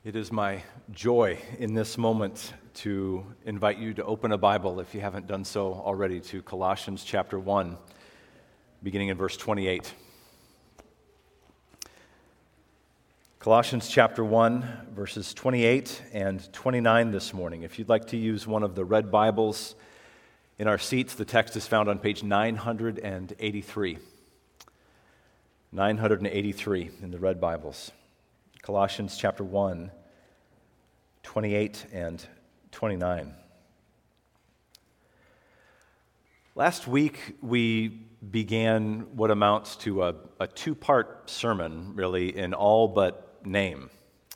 It is my joy in this moment to invite you to open a Bible, if you haven't done so already, to Colossians chapter 1, beginning in verse 28. Colossians chapter 1, verses 28 and 29 this morning. If you'd like to use one of the red Bibles in our seats, the text is found on page 983. 983 in the red Bibles. Colossians chapter 1, 28 and 29. Last week, we began what amounts to a two-part sermon, really, in all but name.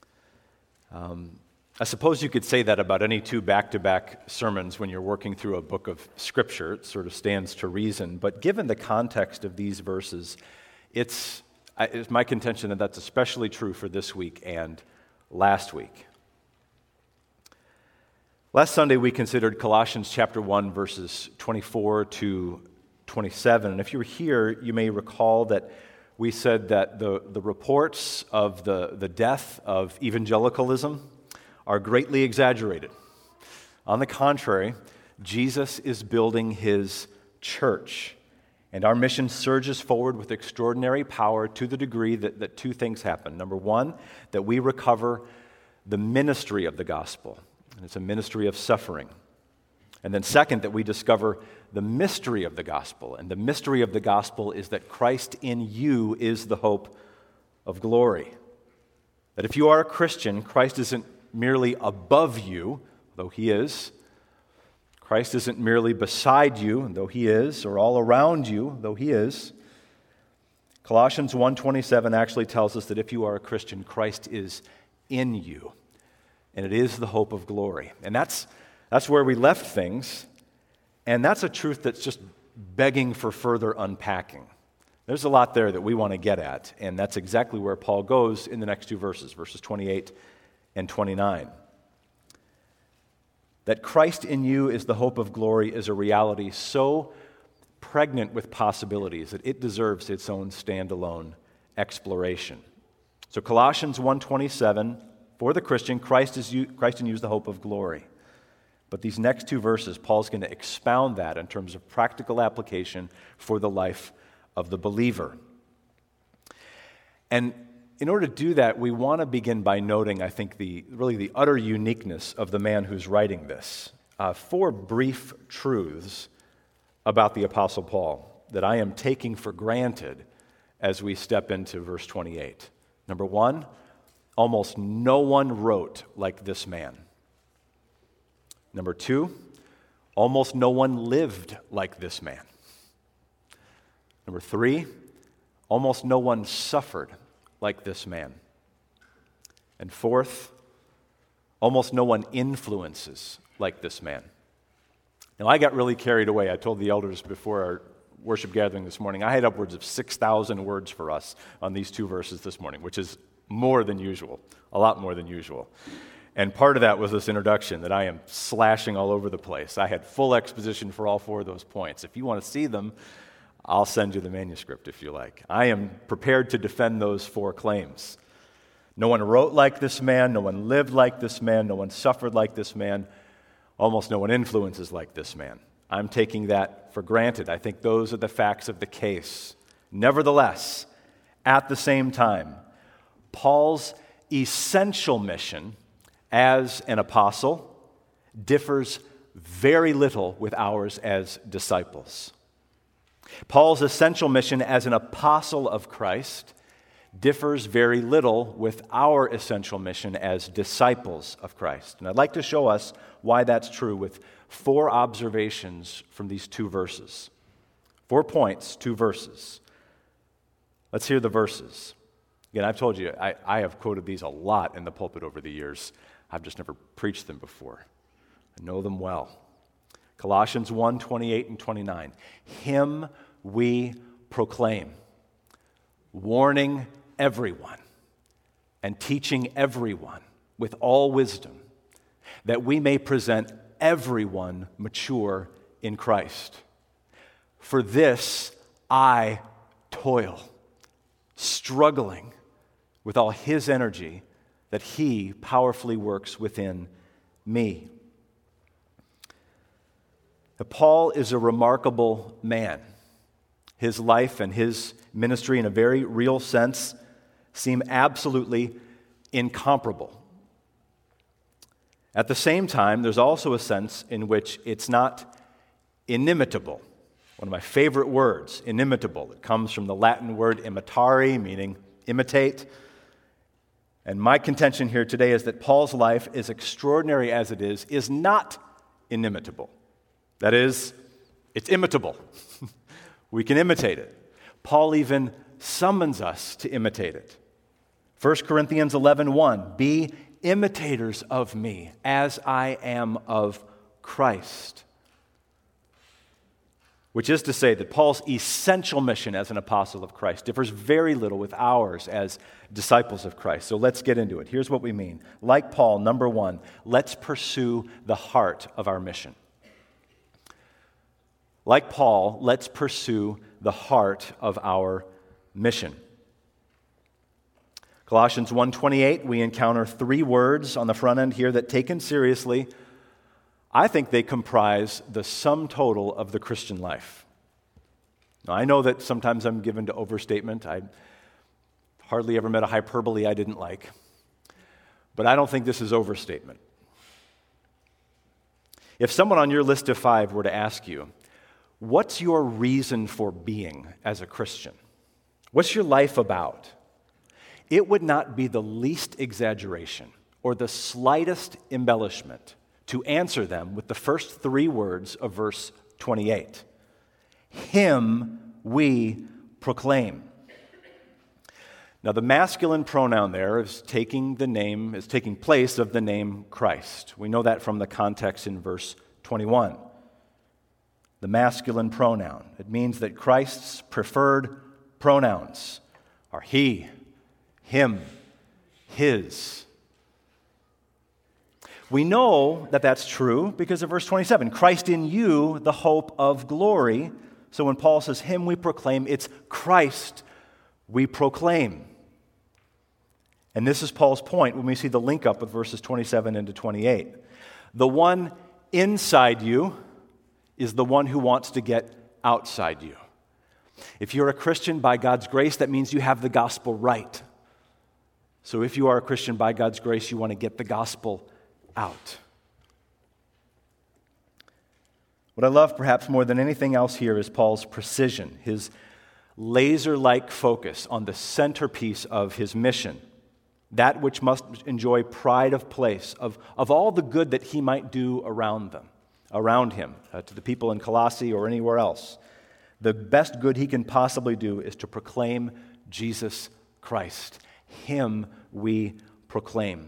I suppose you could say that about any two back-to-back sermons when you're working through a book of Scripture. It sort of stands to reason. But given the context of these verses, it's my contention that that's especially true for this week and last week. Last Sunday, we considered Colossians chapter 1, verses 24 to 27. And if you were here, you may recall that we said that the reports of the death of evangelicalism are greatly exaggerated. On the contrary, Jesus is building his church. And our mission surges forward with extraordinary power to the degree that two things happen. Number one, that we recover the ministry of the gospel. And it's a ministry of suffering. And then second, that we discover the mystery of the gospel. And the mystery of the gospel is that Christ in you is the hope of glory. That if you are a Christian, Christ isn't merely above you, though he is. Christ isn't merely beside you, though he is, or all around you, though he is. Colossians 1:27 actually tells us that if you are a Christian, Christ is in you, and it is the hope of glory. And that's where we left things, and that's a truth that's just begging for further unpacking. There's a lot there that we want to get at, and that's exactly where Paul goes in the next two verses, verses 28 and 29. That Christ in you is the hope of glory is a reality so pregnant with possibilities that it deserves its own standalone exploration. So Colossians 1:27, for the Christian, Christ in you is the hope of glory. But these next two verses, Paul's going to expound that in terms of practical application for the life of the believer. And in order to do that, we want to begin by noting, I think, the utter uniqueness of the man who's writing this. Four brief truths about the Apostle Paul that I am taking for granted as we step into verse 28. Number one, almost no one wrote like this man. Number two, almost no one lived like this man. Number three, almost no one suffered like this man. And fourth, almost no one influences like this man. Now, I got really carried away. I told the elders before our worship gathering this morning, I had upwards of 6,000 words for us on these two verses this morning, which is more than usual, a lot more than usual. And part of that was this introduction that I am slashing all over the place. I had full exposition for all four of those points. If you want to see them, I'll send you the manuscript if you like. I am prepared to defend those four claims. No one wrote like this man, no one lived like this man, no one suffered like this man, almost no one influences like this man. I'm taking that for granted. I think those are the facts of the case. Nevertheless, at the same time, Paul's essential mission as an apostle differs very little with ours as disciples. Paul's essential mission as an apostle of Christ differs very little with our essential mission as disciples of Christ. And I'd like to show us why that's true with four observations from these two verses. 4 points, 2 verses. Let's hear the verses. Again, I've told you, I have quoted these a lot in the pulpit over the years. I've just never preached them before. I know them well. Colossians 1, 28 and 29. Him we proclaim, warning everyone and teaching everyone with all wisdom, that we may present everyone mature in Christ. For this I toil, struggling with all his energy that He powerfully works within me. Now, Paul is a remarkable man. His life and his ministry, in a very real sense, seem absolutely incomparable. At the same time, there's also a sense in which it's not inimitable. One of my favorite words, inimitable. It comes from the Latin word imitare, meaning imitate. And my contention here today is that Paul's life, as extraordinary as it is not inimitable. That is, it's imitable. We can imitate it. Paul even summons us to imitate it. 1 Corinthians 11:1, be imitators of me as I am of Christ. Which is to say that Paul's essential mission as an apostle of Christ differs very little with ours as disciples of Christ. So let's get into it. Here's what we mean. Like Paul, number one, let's pursue the heart of our mission. Like Paul, let's pursue the heart of our mission. Colossians 1:28, we encounter three words on the front end here that, taken seriously, I think they comprise the sum total of the Christian life. Now, I know that sometimes I'm given to overstatement. I hardly ever met a hyperbole I didn't like. But I don't think this is overstatement. If someone on your list of 5 were to ask you, what's your reason for being as a Christian? What's your life about? It would not be the least exaggeration or the slightest embellishment to answer them with the first 3 words of verse 28. Him we proclaim. Now, the masculine pronoun there is taking place of the name Christ. We know that from the context in verse 21. The masculine pronoun. It means that Christ's preferred pronouns are he, him, his. We know that that's true because of verse 27. Christ in you, the hope of glory. So when Paul says him we proclaim, it's Christ we proclaim. And this is Paul's point when we see the link up with verses 27 into 28. The one inside you is the one who wants to get outside you. If you're a Christian by God's grace, that means you have the gospel right. So if you are a Christian by God's grace, you want to get the gospel out. What I love perhaps more than anything else here is Paul's precision, his laser-like focus on the centerpiece of his mission, that which must enjoy pride of place, of all the good that he might do around him, to the people in Colossae or anywhere else. The best good he can possibly do is to proclaim Jesus Christ. Him we proclaim.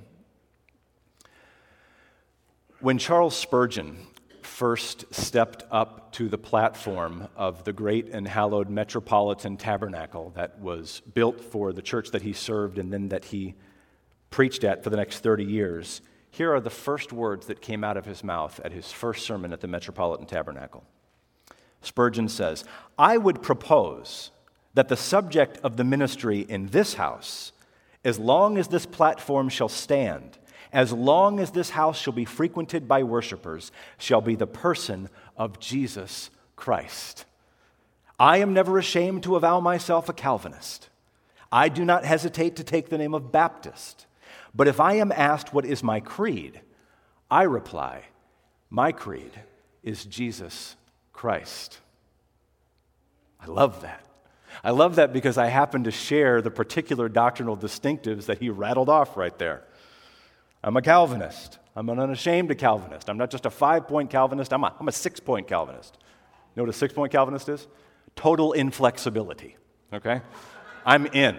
When Charles Spurgeon first stepped up to the platform of the great and hallowed Metropolitan Tabernacle that was built for the church that he served and then that he preached at for the next 30 years, here are the first words that came out of his mouth at his first sermon at the Metropolitan Tabernacle. Spurgeon says, I would propose that the subject of the ministry in this house, as long as this platform shall stand, as long as this house shall be frequented by worshipers, shall be the person of Jesus Christ. I am never ashamed to avow myself a Calvinist. I do not hesitate to take the name of Baptist. But if I am asked what is my creed, I reply, my creed is Jesus Christ. I love that. I love that because I happen to share the particular doctrinal distinctives that he rattled off right there. I'm a Calvinist. I'm an unashamed Calvinist. I'm not just a 5-point Calvinist. I'm a 6-point Calvinist. You know what a 6-point Calvinist is? Total inflexibility, okay? I'm in.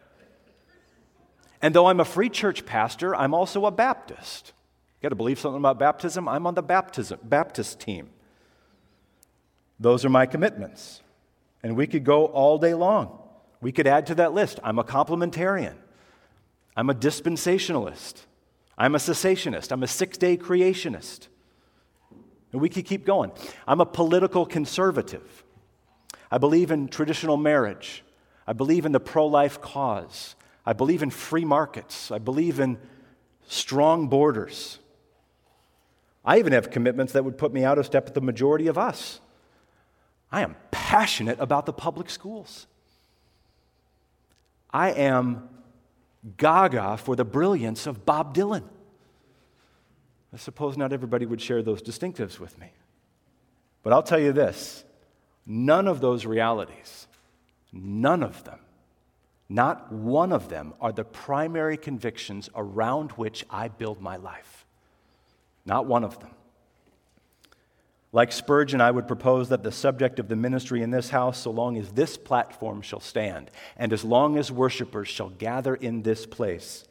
And though I'm a free church pastor, I'm also a Baptist. You got to believe something about baptism? I'm on the Baptist team. Those are my commitments. And we could go all day long. We could add to that list. I'm a complementarian. I'm a dispensationalist. I'm a cessationist. I'm a 6-day creationist. And we could keep going. I'm a political conservative. I believe in traditional marriage. I believe in the pro-life cause. I believe in free markets. I believe in strong borders. I even have commitments that would put me out of step with the majority of us. I am passionate about the public schools. I am gaga for the brilliance of Bob Dylan. I suppose not everybody would share those distinctives with me. But I'll tell you this, none of those realities, none of them, not one of them are the primary convictions around which I build my life. Not one of them. Like Spurgeon, I would propose that the subject of the ministry in this house, so long as this platform shall stand, and as long as worshipers shall gather in this place,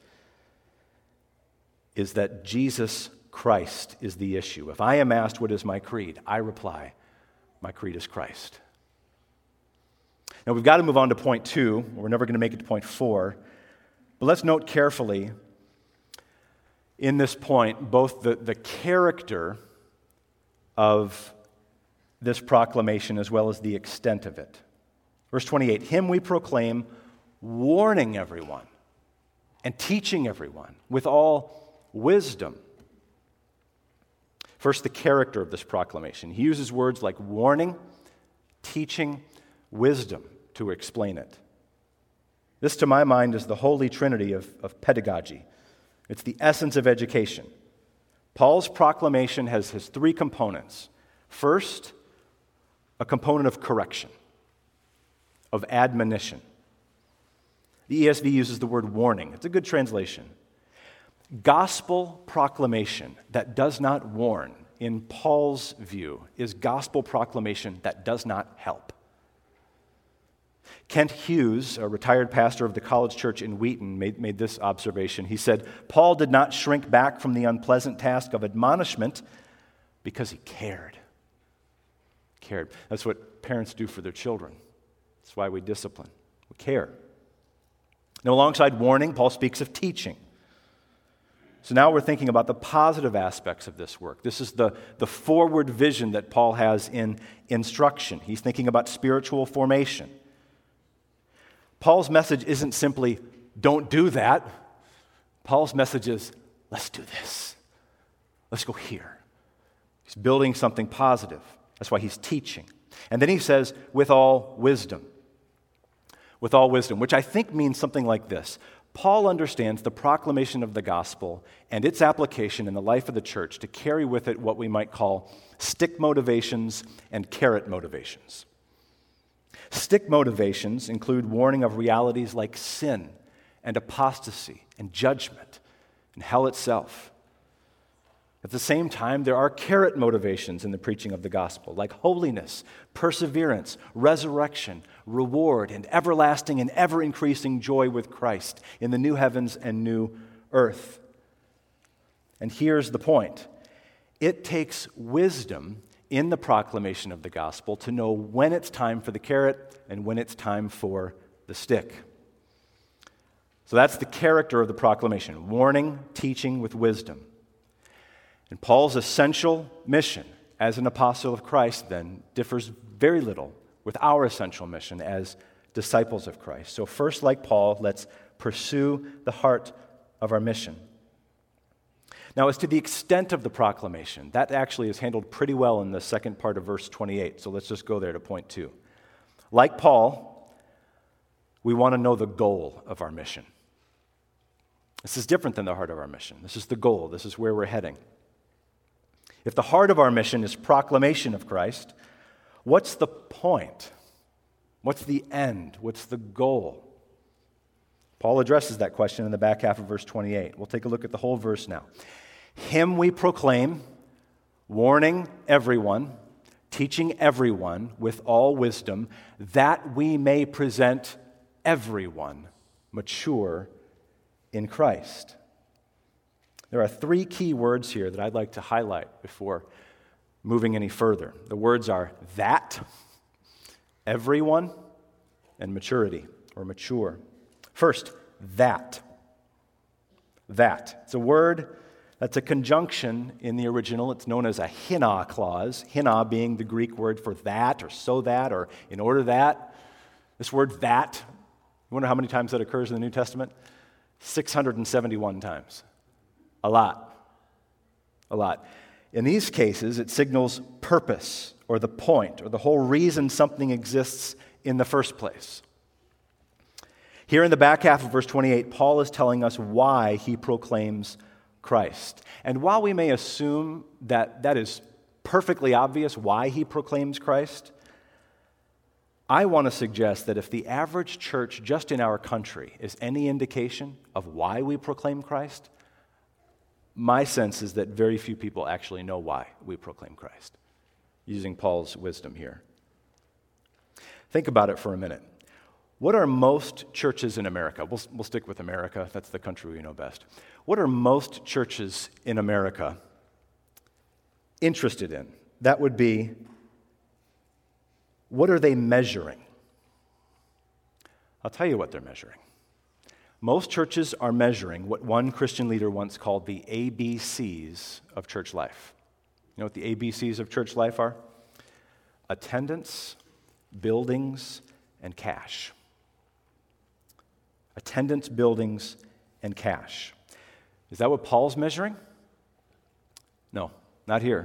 is that Jesus Christ is the issue. If I am asked, what is my creed? I reply, my creed is Christ. Now, we've got to move on to point 2. We're never going to make it to point 4. But let's note carefully in this point both the character of this proclamation as well as the extent of it. Verse 28, him we proclaim, warning everyone and teaching everyone with all wisdom. First, the character of this proclamation. He uses words like warning, teaching, wisdom to explain it. This, to my mind, is the holy trinity of pedagogy. It's the essence of education. Paul's proclamation has 3 components. First, a component of correction, of admonition. The ESV uses the word warning. It's a good translation. Gospel proclamation that does not warn, in Paul's view, is gospel proclamation that does not help. Kent Hughes, a retired pastor of the College Church in Wheaton, made this observation. He said, Paul did not shrink back from the unpleasant task of admonishment because he cared. Cared. That's what parents do for their children. That's why we discipline. We care. Now, alongside warning, Paul speaks of teaching. So now we're thinking about the positive aspects of this work. This is the forward vision that Paul has in instruction. He's thinking about spiritual formation. Paul's message isn't simply, don't do that. Paul's message is, let's do this. Let's go here. He's building something positive. That's why he's teaching. And then he says, with all wisdom. With all wisdom, which I think means something like this. Paul understands the proclamation of the gospel and its application in the life of the church to carry with it what we might call stick motivations and carrot motivations. Stick motivations include warning of realities like sin and apostasy and judgment and hell itself. At the same time, there are carrot motivations in the preaching of the gospel, like holiness, perseverance, resurrection, reward, and everlasting and ever-increasing joy with Christ in the new heavens and new earth. And here's the point. It takes wisdom in the proclamation of the gospel to know when it's time for the carrot and when it's time for the stick. So that's the character of the proclamation, warning, teaching with wisdom. And Paul's essential mission as an apostle of Christ then differs very little with our essential mission as disciples of Christ. So first, like Paul, let's pursue the heart of our mission. Now, as to the extent of the proclamation, that actually is handled pretty well in the second part of verse 28. So let's just go there to point 2. Like Paul, we want to know the goal of our mission. This is different than the heart of our mission. This is the goal. This is where we're heading. If the heart of our mission is proclamation of Christ, what's the point? What's the end? What's the goal? Paul addresses that question in the back half of verse 28. We'll take a look at the whole verse now. Him we proclaim, warning everyone, teaching everyone with all wisdom, that we may present everyone mature in Christ. There are 3 key words here that I'd like to highlight before moving any further. The words are that, everyone, and maturity or mature. First, that. That. It's a word that's a conjunction in the original. It's known as a hina clause, hina being the Greek word for that or so that or in order that. This word that You wonder how many times that occurs in the New Testament? 671 times. A lot. A lot. In these cases, it signals purpose or the point or the whole reason something exists in the first place. Here in the back half of verse 28, Paul is telling us why he proclaims Christ. And while we may assume that that is perfectly obvious why he proclaims Christ, I want to suggest that if the average church just in our country is any indication of why we proclaim Christ, my sense is that very few people actually know why we proclaim Christ, using Paul's wisdom here. Think about it for a minute. What are most churches in America? We'll stick with America. That's the country we know best. What are most churches in America interested in? That would be, what are they measuring? I'll tell you what they're measuring. Most churches are measuring what one Christian leader once called the ABCs of church life. You know what the ABCs of church life are? Attendance, buildings, and cash. Attendance, buildings, and cash. Is that what Paul's measuring? No, not here.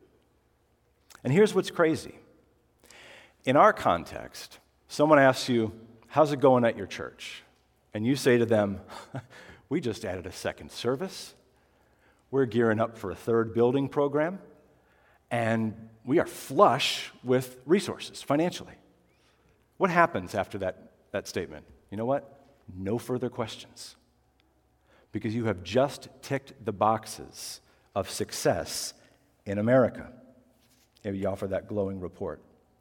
And here's what's crazy. In our context, someone asks you, how's it going at your church? And you say to them, we just added a second service. We're gearing up for a third building program. And we are flush with resources financially. What happens after that statement? You know what? No further questions. Because you have just ticked the boxes of success in America. Maybe you offer that glowing report.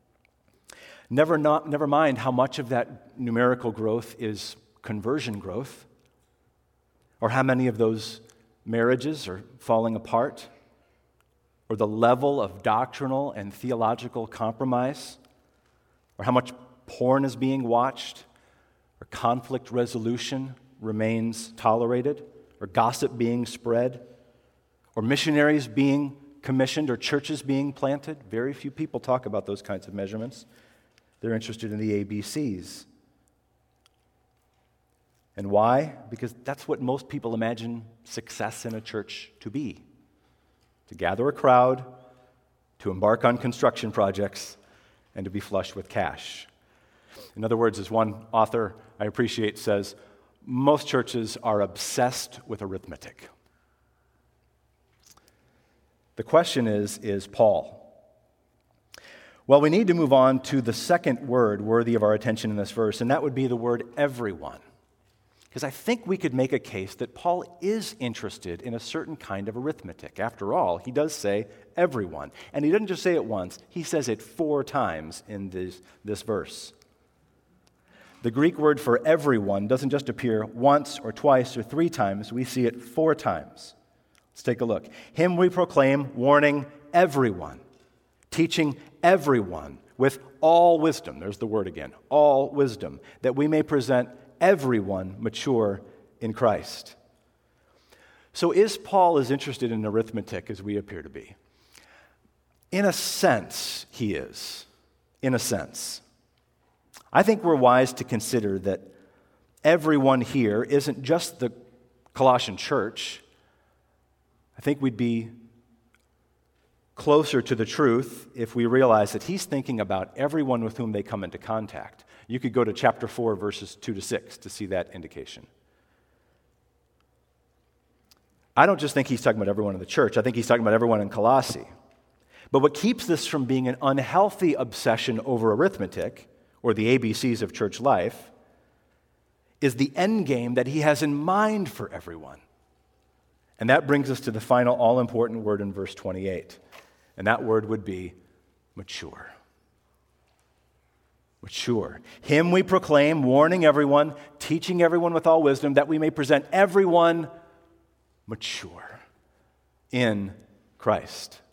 Never mind how much of that numerical growth is conversion growth, or how many of those marriages are falling apart, or the level of doctrinal and theological compromise, or how much porn is being watched, or conflict resolution remains tolerated, or gossip being spread, or missionaries being commissioned, or churches being planted. Very few people talk about those kinds of measurements. They're interested in the ABCs. And why? Because that's what most people imagine success in a church to be. To gather a crowd, to embark on construction projects, and to be flush with cash. In other words, as one author I appreciate says, most churches are obsessed with arithmetic. The question is Paul? Well, we need to move on to the second word worthy of our attention in this verse, and that would be the word everyone. Because I think we could make a case that Paul is interested in a certain kind of arithmetic. After all, he does say everyone. And he doesn't just say it once, he says it 4 times in this verse. The Greek word for everyone doesn't just appear once or twice or 3 times, we see it 4 times. Let's take a look. Him we proclaim, warning everyone, teaching everyone with all wisdom. There's the word again, all wisdom, that we may present everyone mature in Christ. So is Paul as interested in arithmetic as we appear to be? In a sense, he is. In a sense. I think we're wise to consider that everyone here isn't just the Colossian church. I think we'd be closer to the truth if we realize that he's thinking about everyone with whom they come into contact. You could go to chapter 4, verses 2 to 6 to see that indication. I don't just think he's talking about everyone in the church. I think he's talking about everyone in Colossae. But what keeps this from being an unhealthy obsession over arithmetic, or the ABCs of church life, is the end game that he has in mind for everyone. And that brings us to the final all-important word in verse 28. And that word would be mature. Mature. Him we proclaim, warning everyone, teaching everyone with all wisdom, that we may present everyone mature in Christ.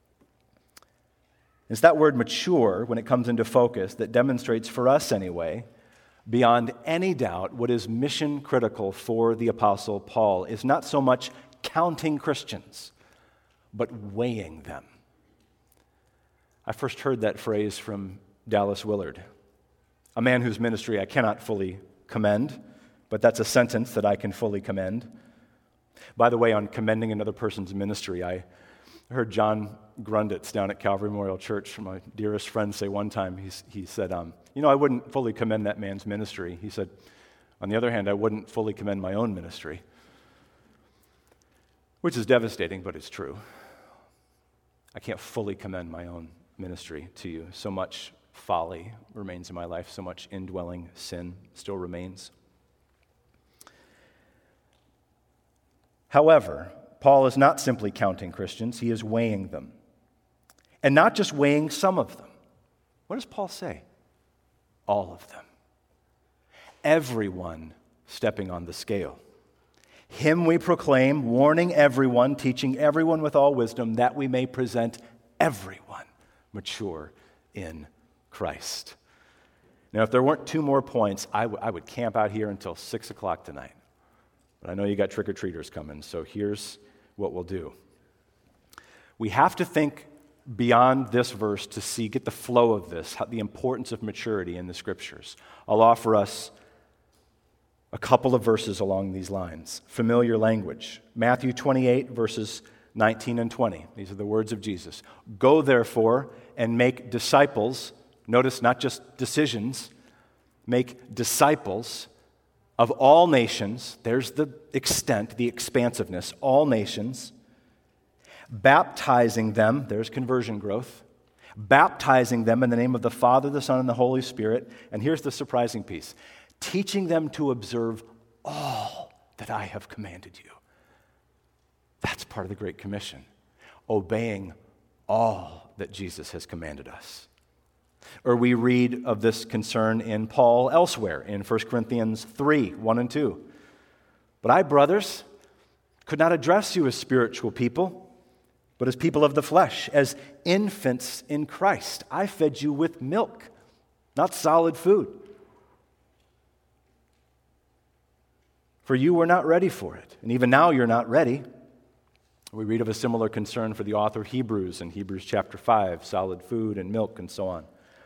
It's that word mature, when it comes into focus, that demonstrates for us anyway, beyond any doubt, what is mission critical for the Apostle Paul is not so much counting Christians, but weighing them. I first heard that phrase from Dallas Willard, a man whose ministry I cannot fully commend, but that's a sentence that I can fully commend. By the way, on commending another person's ministry, I heard John Grunditz down at Calvary Memorial Church, my dearest friend, say one time, he said, I wouldn't fully commend that man's ministry. He said, on the other hand, I wouldn't fully commend my own ministry, which is devastating, but it's true. I can't fully commend my own ministry to you. So much folly remains in my life, so much indwelling sin still remains. However, Paul is not simply counting Christians, he is weighing them. And not just weighing some of them. What does Paul say? All of them. Everyone stepping on the scale. Him we proclaim, warning everyone, teaching everyone with all wisdom, that we may present everyone mature in Christ. Now, if there weren't two more points, I would camp out here until 6 o'clock tonight. But I know you got trick-or-treaters coming, so here's what we'll do. We have to think beyond this verse to get the flow of this, the importance of maturity in the Scriptures. I'll offer us a couple of verses along these lines. Familiar language. Matthew 28, verses 19 and 20. These are the words of Jesus. Go, therefore, and make disciples. Notice, not just decisions. Make disciples of all nations. There's the extent, the expansiveness. All nations. Baptizing them. There's conversion growth. Baptizing them in the name of the Father, the Son, and the Holy Spirit. And here's the surprising piece. Teaching them to observe all that I have commanded you. That's part of the Great Commission. Obeying all that Jesus has commanded us. Or we read of this concern in Paul elsewhere in 1 Corinthians 3, 1 and 2. But I, brothers, could not address you as spiritual people, but as people of the flesh, as infants in Christ. I fed you with milk, not solid food. For you were not ready for it, and even now you're not ready. We read of a similar concern for the author of Hebrews in Hebrews chapter 5, solid food and milk and so on.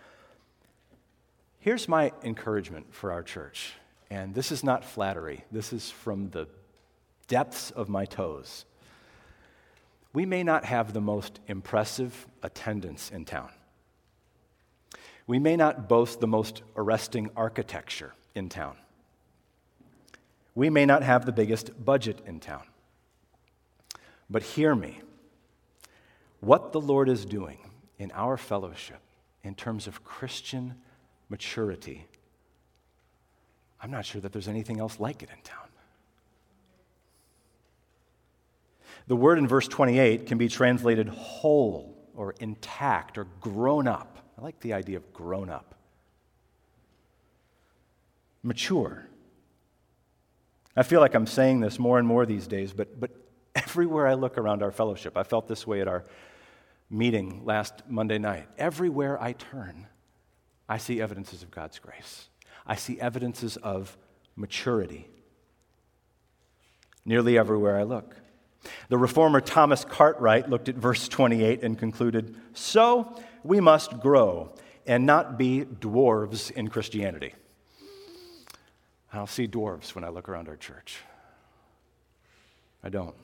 Here's my encouragement for our church, and this is not flattery. This is from the depths of my toes. We may not have the most impressive attendance in town. We may not boast the most arresting architecture in town. We may not have the biggest budget in town. But hear me. What the Lord is doing in our fellowship in terms of Christian maturity, I'm not sure that there's anything else like it in town. The word in verse 28 can be translated whole or intact or grown up. I like the idea of grown up. Mature. I feel like I'm saying this more and more these days, but everywhere I look around our fellowship, I felt this way at our meeting last Monday night. Everywhere I turn, I see evidences of God's grace. I see evidences of maturity. Nearly everywhere I look. The reformer Thomas Cartwright looked at verse 28 and concluded, so we must grow and not be dwarves in Christianity. I don't see dwarves when I look around our church. I don't.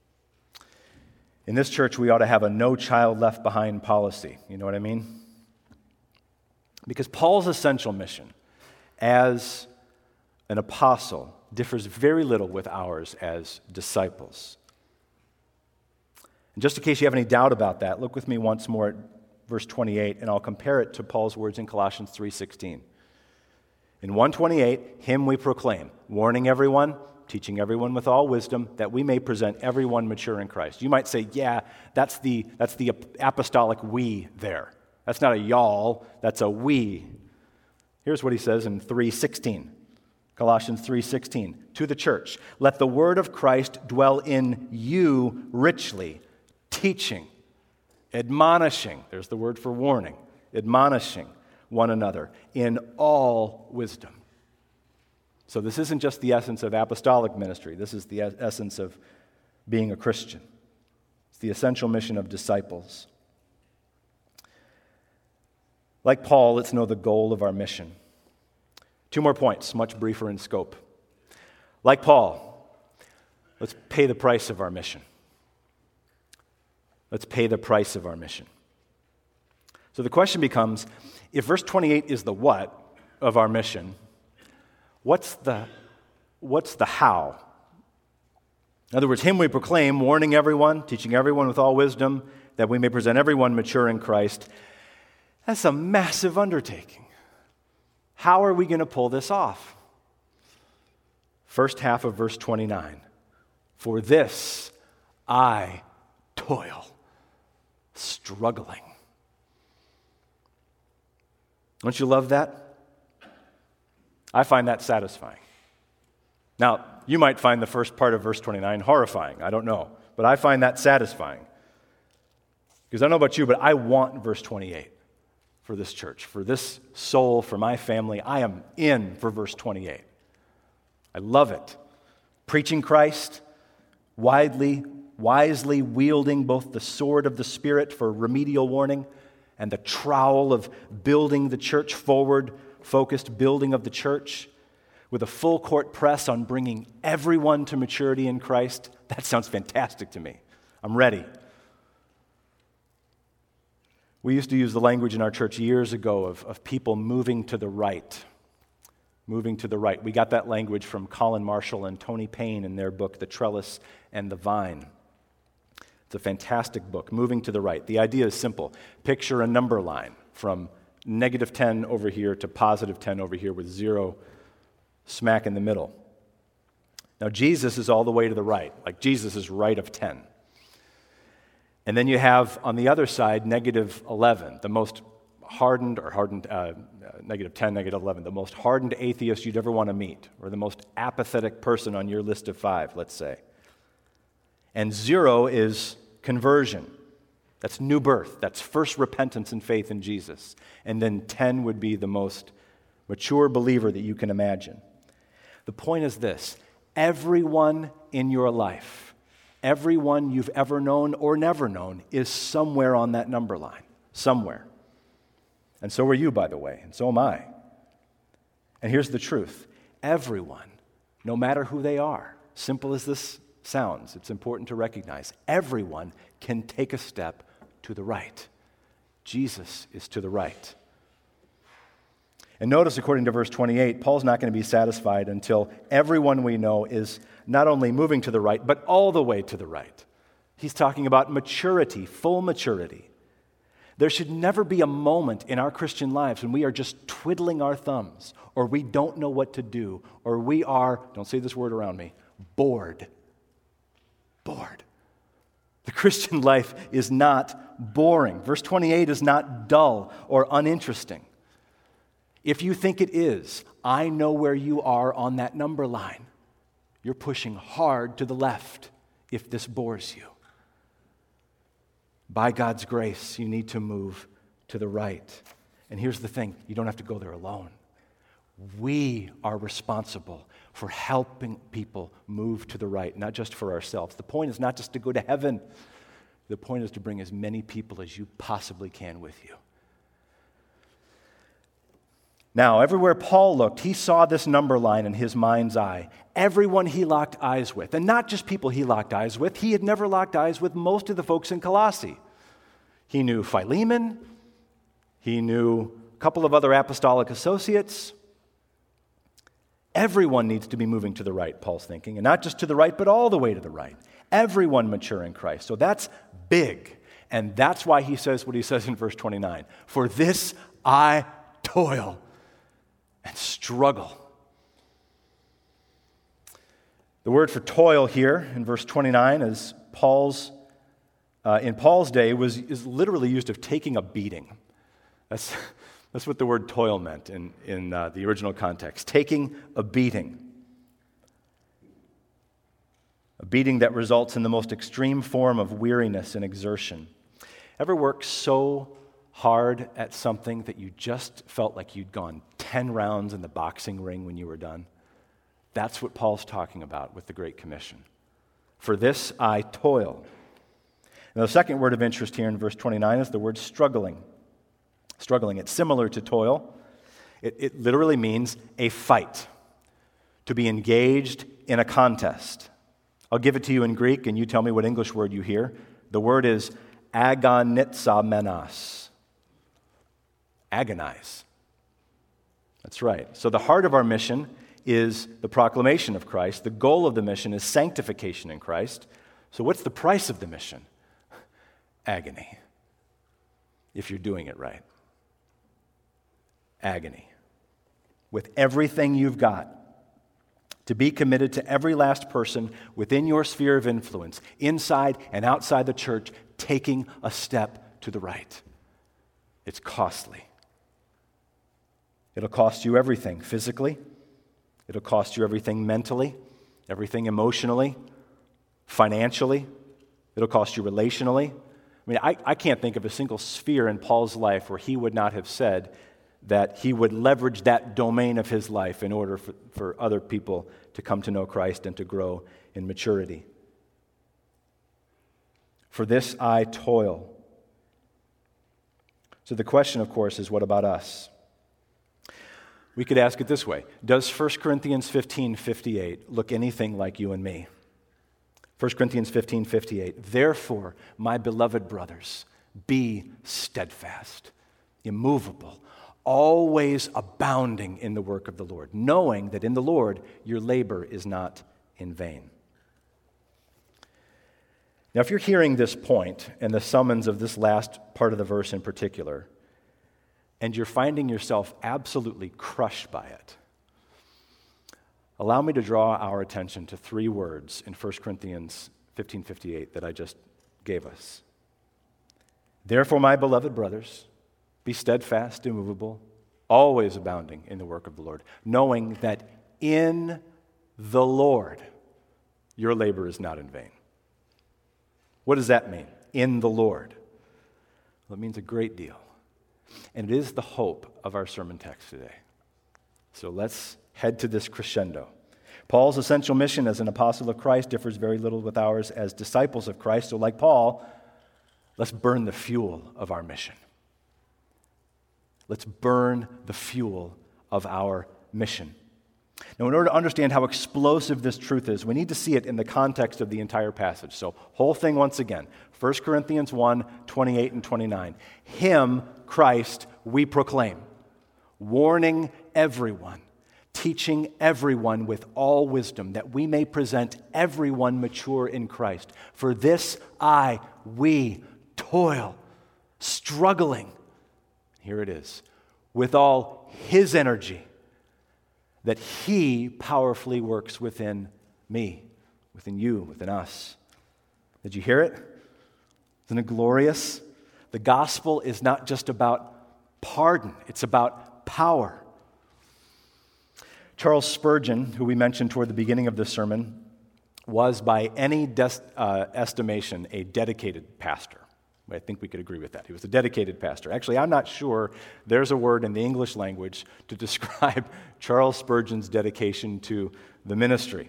In this church, we ought to have a no child left behind policy. You know what I mean? Because Paul's essential mission as an apostle differs very little with ours as disciples. And just in case you have any doubt about that, look with me once more at verse 28, and I'll compare it to Paul's words in Colossians 3:16. In 1:28, him we proclaim, warning everyone, teaching everyone with all wisdom, that we may present everyone mature in Christ. You might say, yeah, that's the apostolic we there. That's not a y'all, that's a we. Here's what he says in 3:16. Colossians 3:16. To the church, let the word of Christ dwell in you richly, teaching, admonishing, there's the word for warning, admonishing one another in all wisdom. So this isn't just the essence of apostolic ministry. This is the essence of being a Christian. It's the essential mission of disciples. Like Paul, let's know the goal of our mission. Two more points, much briefer in scope. Like Paul, let's pay the price of our mission. Let's pay the price of our mission. So the question becomes, if verse 28 is the what of our mission, what's the how? In other words, him we proclaim, warning everyone, teaching everyone with all wisdom, that we may present everyone mature in Christ. That's a massive undertaking. How are we going to pull this off? First half of verse 29. For this I toil, struggling. Don't you love that? I find that satisfying. Now, you might find the first part of verse 29 horrifying. I don't know. But I find that satisfying. Because I don't know about you, but I want verse 28 for this church, for this soul, for my family. I am in for verse 28. I love it. Preaching Christ, wisely wielding both the sword of the Spirit for remedial warning and the trowel of building the church forward, focused building of the church, with a full court press on bringing everyone to maturity in Christ. That sounds fantastic to me. I'm ready. We used to use the language in our church years ago of people moving to the right. Moving to the right. We got that language from Colin Marshall and Tony Payne in their book, The Trellis and the Vine. It's a fantastic book, Moving to the Right. The idea is simple. Picture a number line from negative 10 over here to positive 10 over here with 0 smack in the middle. Now, Jesus is all the way to the right, like Jesus is right of 10. And then you have, on the other side, negative 11, the most negative 10, negative 11, the most hardened atheist you'd ever want to meet, or the most apathetic person on your list of 5, let's say. And 0 is conversion. That's new birth. That's first repentance and faith in Jesus. And then 10 would be the most mature believer that you can imagine. The point is this: everyone in your life, everyone you've ever known or never known, is somewhere on that number line. Somewhere. And so are you, by the way, and so am I. And here's the truth. Everyone, no matter who they are, simple as this sounds, it's important to recognize, everyone can take a step to the right. Jesus is to the right. And notice, according to verse 28, Paul's not going to be satisfied until everyone we know is not only moving to the right, but all the way to the right. He's talking about maturity, full maturity. There should never be a moment in our Christian lives when we are just twiddling our thumbs, or we don't know what to do, or we are, don't say this word around me, bored. Bored. The Christian life is not boring. Verse 28 is not dull or uninteresting. If you think it is, I know where you are on that number line. You're pushing hard to the left if this bores you. By God's grace, you need to move to the right. And here's the thing, you don't have to go there alone. We are responsible for helping people move to the right, not just for ourselves. The point is not just to go to heaven. The point is to bring as many people as you possibly can with you. Now, everywhere Paul looked, he saw this number line in his mind's eye. Everyone he locked eyes with, and not just people he locked eyes with. He had never locked eyes with most of the folks in Colossae. He knew Philemon. He knew a couple of other apostolic associates. Everyone needs to be moving to the right, Paul's thinking, and not just to the right, but all the way to the right. Everyone mature in Christ. So that's big, and that's why he says what he says in verse 29. For this I toil and struggle. The word for toil here in verse 29 is in Paul's day is literally used of taking a beating. That's what the word toil meant in the original context. Taking a beating. A beating that results in the most extreme form of weariness and exertion. Ever work so hard at something that you just felt like you'd gone 10 rounds in the boxing ring when you were done? That's what Paul's talking about with the Great Commission. For this I toil. And the second word of interest here in verse 29 is the word struggling. Struggling. It's similar to toil. It literally means a fight, to be engaged in a contest. I'll give it to you in Greek, and you tell me what English word you hear. The word is agonizamenos. Agonize. That's right. So the heart of our mission is the proclamation of Christ. The goal of the mission is sanctification in Christ. So what's the price of the mission? Agony. If you're doing it right. Agony. With everything you've got, to be committed to every last person within your sphere of influence, inside and outside the church, taking a step to the right. It's costly. It'll cost you everything physically. It'll cost you everything mentally, everything emotionally, financially. It'll cost you relationally. I mean, I can't think of a single sphere in Paul's life where he would not have said that he would leverage that domain of his life in order for other people to come to know Christ and to grow in maturity. For this I toil. So the question, of course, is what about us? We could ask it this way. Does 1 Corinthians 15:58 look anything like you and me? 1 Corinthians 15:58. Therefore, my beloved brothers, be steadfast, immovable, always abounding in the work of the Lord, knowing that in the Lord your labor is not in vain. Now, if you're hearing this point and the summons of this last part of the verse in particular, and you're finding yourself absolutely crushed by it, allow me to draw our attention to three words in 1 Corinthians 15:58 that I just gave us. Therefore, my beloved brothers, be steadfast, immovable, always abounding in the work of the Lord, knowing that in the Lord your labor is not in vain. What does that mean? In the Lord. Well, it means a great deal. And it is the hope of our sermon text today. So let's head to this crescendo. Paul's essential mission as an apostle of Christ differs very little with ours as disciples of Christ. So like Paul, let's burn the fuel of our mission. Let's burn the fuel of our mission. Now, in order to understand how explosive this truth is, we need to see it in the context of the entire passage. So, whole thing once again. 1 Corinthians 1:28 and 29. Him, Christ, we proclaim, warning everyone, teaching everyone with all wisdom, that we may present everyone mature in Christ. For this we toil, struggling, here it is, with all his energy, that he powerfully works within me, within you, within us. Did you hear it? Isn't it glorious? The gospel is not just about pardon, it's about power. Charles Spurgeon, who we mentioned toward the beginning of this sermon, was by any estimation a dedicated pastor. I think we could agree with that. He was a dedicated pastor. Actually, I'm not sure there's a word in the English language to describe Charles Spurgeon's dedication to the ministry.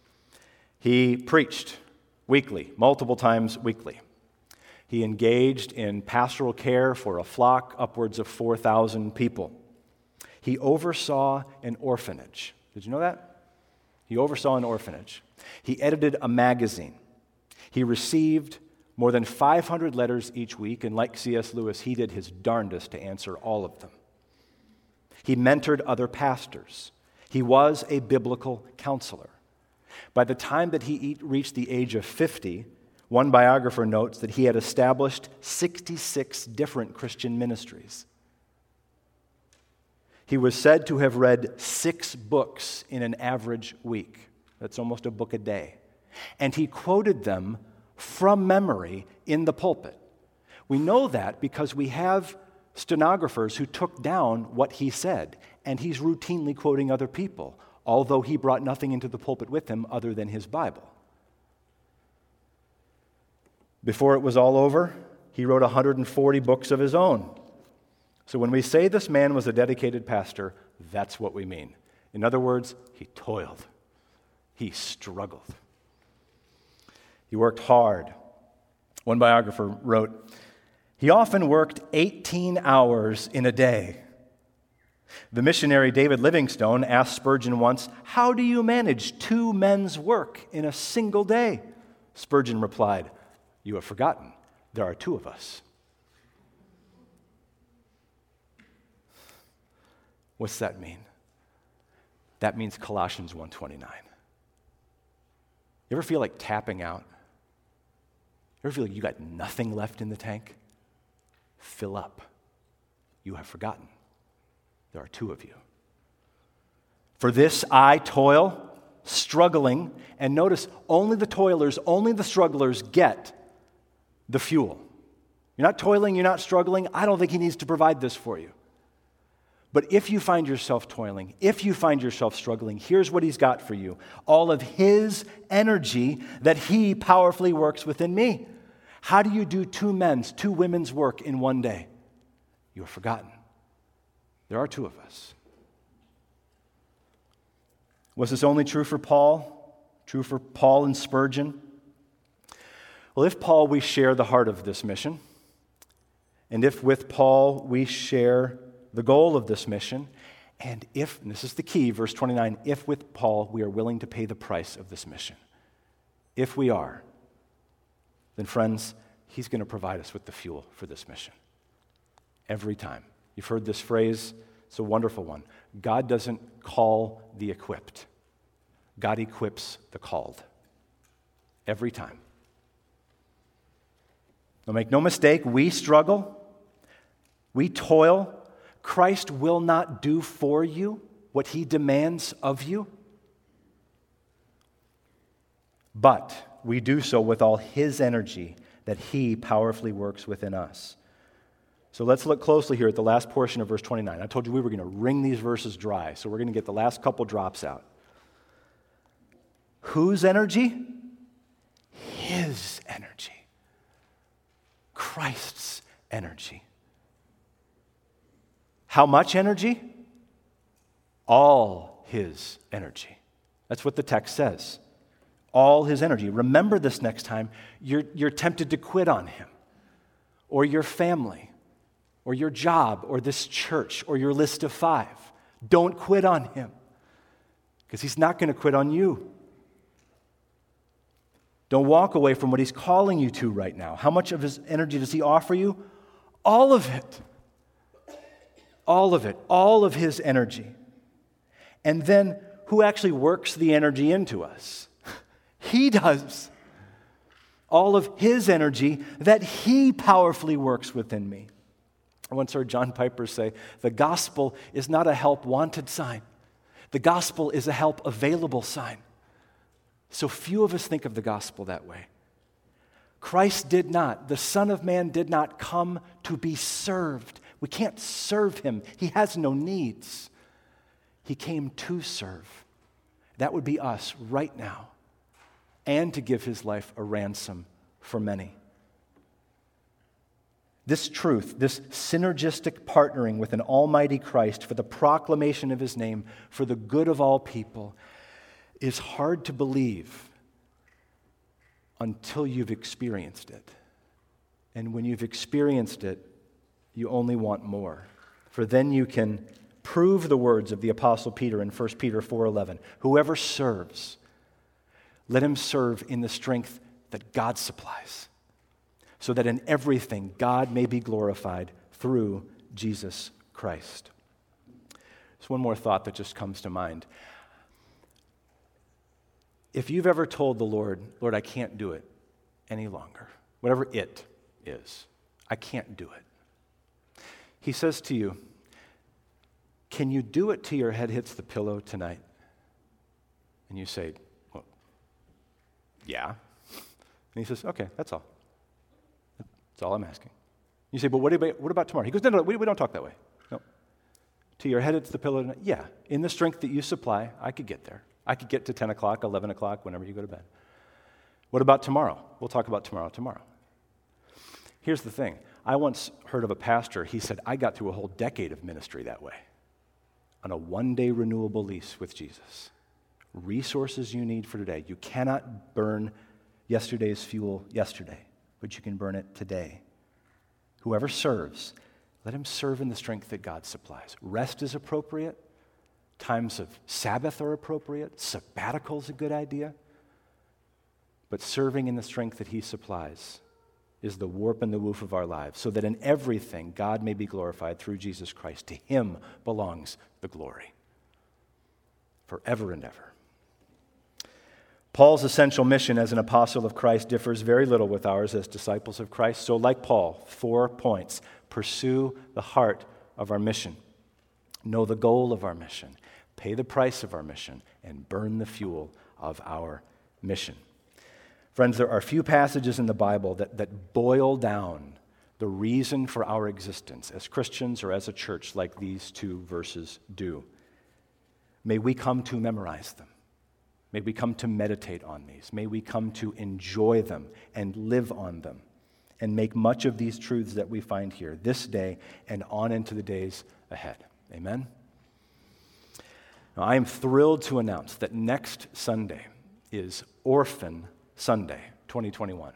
He preached weekly, multiple times weekly. He engaged in pastoral care for a flock upwards of 4,000 people. He oversaw an orphanage. Did you know that? He oversaw an orphanage. He edited a magazine. He received more than 500 letters each week, and like C.S. Lewis, he did his darndest to answer all of them. He mentored other pastors. He was a biblical counselor. By the time that he reached the age of 50, one biographer notes that he had established 66 different Christian ministries. He was said to have read 6 books in an average week. That's almost a book a day. And he quoted them from memory in the pulpit. We know that because we have stenographers who took down what he said, and he's routinely quoting other people, although he brought nothing into the pulpit with him other than his Bible. Before it was all over, he wrote 140 books of his own. So when we say this man was a dedicated pastor, that's what we mean. In other words, he toiled. He struggled. He worked hard. One biographer wrote, he often worked 18 hours in a day. The missionary David Livingstone asked Spurgeon once, "How do you manage 2 men's work in a single day?" Spurgeon replied, "You have forgotten, there are 2 of us." What's that mean? That means Colossians 1:29. You ever feel like tapping out? You ever feel like you got nothing left in the tank? Fill up. You have forgotten. There are 2 of you. For this I toil, struggling, and notice only the toilers, only the strugglers get the fuel. You're not toiling, you're not struggling. I don't think he needs to provide this for you. But if you find yourself toiling, if you find yourself struggling, here's what he's got for you. All of his energy that he powerfully works within me. How do you do 2 men's, 2 women's work in one day? You have forgotten. There are 2 of us. Was this only true for Paul? True for Paul and Spurgeon? Well, if Paul, we share the heart of this mission, and if with Paul we share the goal of this mission, and if, and this is the key, verse 29, if with Paul we are willing to pay the price of this mission, if we are, then friends, he's going to provide us with the fuel for this mission. Every time. You've heard this phrase, it's a wonderful one. God doesn't call the equipped. God equips the called. Every time. Now make no mistake, we struggle, we toil. Christ will not do for you what he demands of you. But we do so with all his energy that he powerfully works within us. So let's look closely here at the last portion of verse 29. I told you we were going to wring these verses dry, so we're going to get the last couple drops out. Whose energy? His energy. Christ's energy. How much energy? All his energy. That's what the text says. All his energy. Remember this next time you're tempted to quit on him, or your family, or your job, or this church, or your list of 5. Don't quit on him, because he's not going to quit on you. Don't walk away from what he's calling you to right now. How much of his energy does he offer you? All of it. All of it. All of his energy. And then who actually works the energy into us? He does. All of his energy that he powerfully works within me. I once heard John Piper say, the gospel is not a help wanted sign. The gospel is a help available sign. So few of us think of the gospel that way. Christ did not, the Son of Man did not come to be served. We can't serve him. He has no needs. He came to serve. That would be us right now. And to give his life a ransom for many. This truth, this synergistic partnering with an almighty Christ for the proclamation of his name, for the good of all people, is hard to believe until you've experienced it. And when you've experienced it, you only want more. For then you can prove the words of the Apostle Peter in 1 Peter 4:11. Whoever serves, let him serve in the strength that God supplies, so that in everything God may be glorified through Jesus Christ. There's one more thought that just comes to mind. If you've ever told the Lord, Lord, I can't do it any longer, whatever it is, I can't do it. He says to you, can you do it till your head hits the pillow tonight? And you say, well, yeah. And he says, okay, that's all. That's all I'm asking. You say, but what about tomorrow? He goes, no, we don't talk that way. No. Till your head hits the pillow tonight? Yeah. In the strength that you supply, I could get there. I could get to 10 o'clock, 11 o'clock, whenever you go to bed. What about tomorrow? We'll talk about tomorrow. Here's the thing. I once heard of a pastor, he said, I got through a whole decade of ministry that way, on a one-day renewable lease with Jesus. Resources you need for today. You cannot burn yesterday's fuel yesterday, but you can burn it today. Whoever serves, Let him serve in the strength that God supplies. Rest is appropriate. Times of Sabbath are appropriate. Sabbatical is a good idea. But serving in the strength that he supplies is the warp and the woof of our lives, so that in everything God may be glorified through Jesus Christ. To him belongs the glory forever and ever. Paul's essential mission as an apostle of Christ differs very little with ours as disciples of Christ. So like Paul, 4 points. Pursue the heart of our mission. Know the goal of our mission. Pay the price of our mission. And burn the fuel of our mission. Friends, there are few passages in the Bible that boil down the reason for our existence as Christians or as a church like these 2 verses do. May we come to memorize them. May we come to meditate on these. May we come to enjoy them and live on them and make much of these truths that we find here this day and on into the days ahead. Amen? Now, I am thrilled to announce that next Sunday is Orphan Sunday, 2021.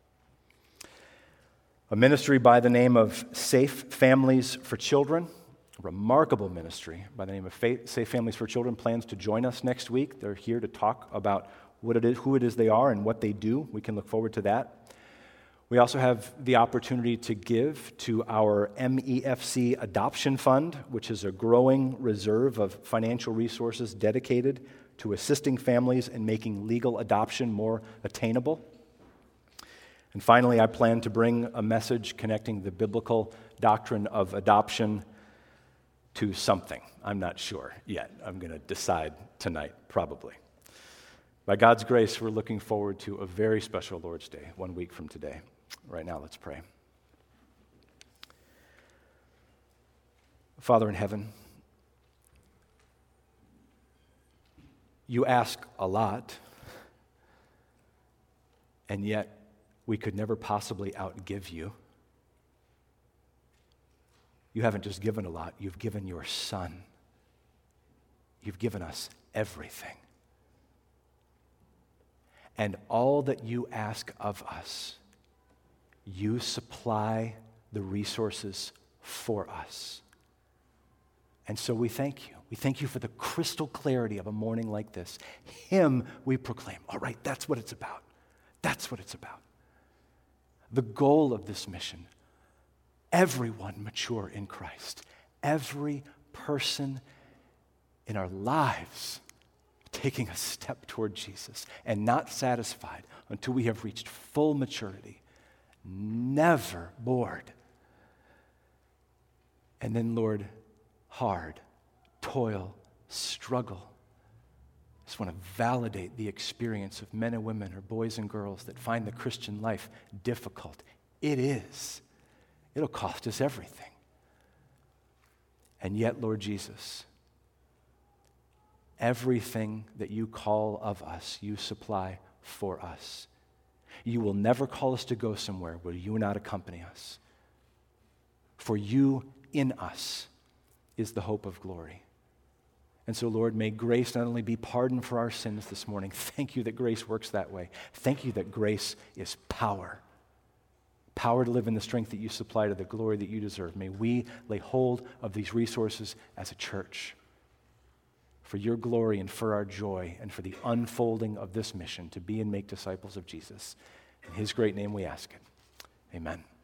A ministry by the name of Safe Families for Children, a remarkable ministry by the name of Safe Families for Children, plans to join us next week. They're here to talk about what it is, who it is they are, and what they do. We can look forward to that. We also have the opportunity to give to our MEFC Adoption Fund, which is a growing reserve of financial resources dedicated to assisting families and making legal adoption more attainable. And finally, I plan to bring a message connecting the biblical doctrine of adoption to something. I'm not sure yet. I'm going to decide tonight, probably. By God's grace, we're looking forward to a very special Lord's Day, 1 week from today. Right now, let's pray. Father in heaven, you ask a lot, and yet we could never possibly outgive you. You haven't just given a lot, you've given your Son. You've given us everything. And all that you ask of us, you supply the resources for us. And so we thank you. We thank you for the crystal clarity of a morning like this. Him we proclaim. All right, that's what it's about. That's what it's about. The goal of this mission, everyone mature in Christ. Every person in our lives taking a step toward Jesus and not satisfied until we have reached full maturity. Never bored. And then, Lord, hard, toil, struggle. I just want to validate the experience of men and women or boys and girls that find the Christian life difficult. It is. It'll cost us everything. And yet, Lord Jesus, everything that you call of us, you supply for us. You will never call us to go somewhere where you will not accompany us. For you in us is the hope of glory. And so, Lord, may grace not only be pardon for our sins this morning. Thank you that grace works that way. Thank you that grace is power. Power to live in the strength that you supply to the glory that you deserve. May we lay hold of these resources as a church for your glory and for our joy and for the unfolding of this mission to be and make disciples of Jesus. In his great name we ask it. Amen.